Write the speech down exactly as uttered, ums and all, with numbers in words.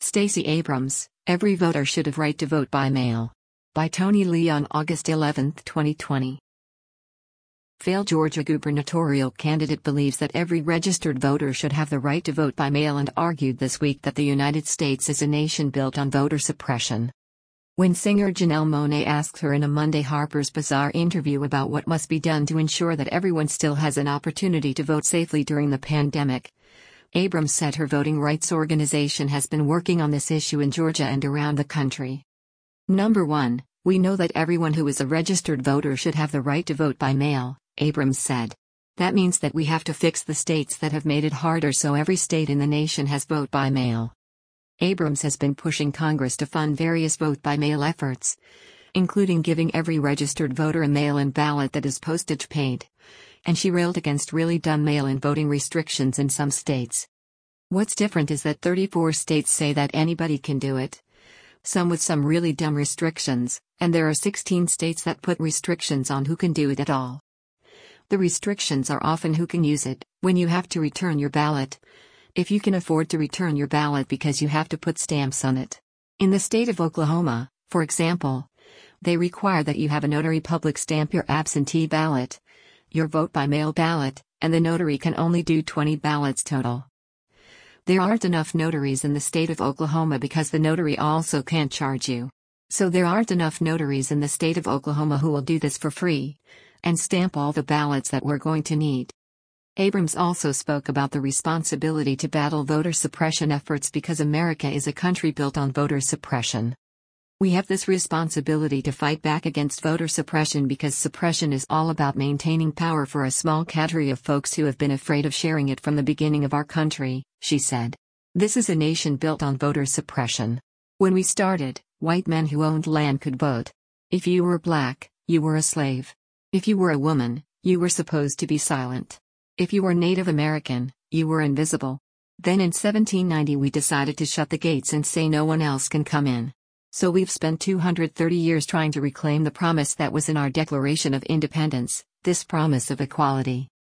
Stacey Abrams, Every Voter Should Have Right to Vote by Mail. By Tony Lee on August eleventh, twenty twenty. Failed Georgia gubernatorial candidate believes that every registered voter should have the right to vote by mail and argued this week that the United States is a nation built on voter suppression. When singer Janelle Monáe asks her in a Monday Harper's Bazaar interview about what must be done to ensure that everyone still has an opportunity to vote safely during the pandemic, Abrams said her voting rights organization has been working on this issue in Georgia and around the country. Number one, we know that everyone who is a registered voter should have the right to vote by mail, Abrams said. That means that we have to fix the states that have made it harder so every state in the nation has vote by mail. Abrams has been pushing Congress to fund various vote by mail efforts, including giving every registered voter a mail-in ballot that is postage paid. And she railed against really dumb mail-in voting restrictions in some states. What's different is that thirty-four states say that anybody can do it, some with some really dumb restrictions, and there are sixteen states that put restrictions on who can do it at all. The restrictions are often who can use it, when you have to return your ballot, if you can afford to return your ballot because you have to put stamps on it. In the state of Oklahoma, for example, they require that you have a notary public stamp your absentee ballot, your vote by mail ballot, and the notary can only do twenty ballots total. There aren't enough notaries in the state of Oklahoma because the notary also can't charge you. So there aren't enough notaries in the state of Oklahoma who will do this for free and stamp all the ballots that we're going to need. Abrams also spoke about the responsibility to battle voter suppression efforts because America is a country built on voter suppression. We have this responsibility to fight back against voter suppression because suppression is all about maintaining power for a small cadre of folks who have been afraid of sharing it from the beginning of our country, she said. This is a nation built on voter suppression. When we started, white men who owned land could vote. If you were black, you were a slave. If you were a woman, you were supposed to be silent. If you were Native American, you were invisible. Then in seventeen ninety we decided to shut the gates and say no one else can come in. So we've spent two hundred thirty years trying to reclaim the promise that was in our Declaration of Independence, this promise of equality.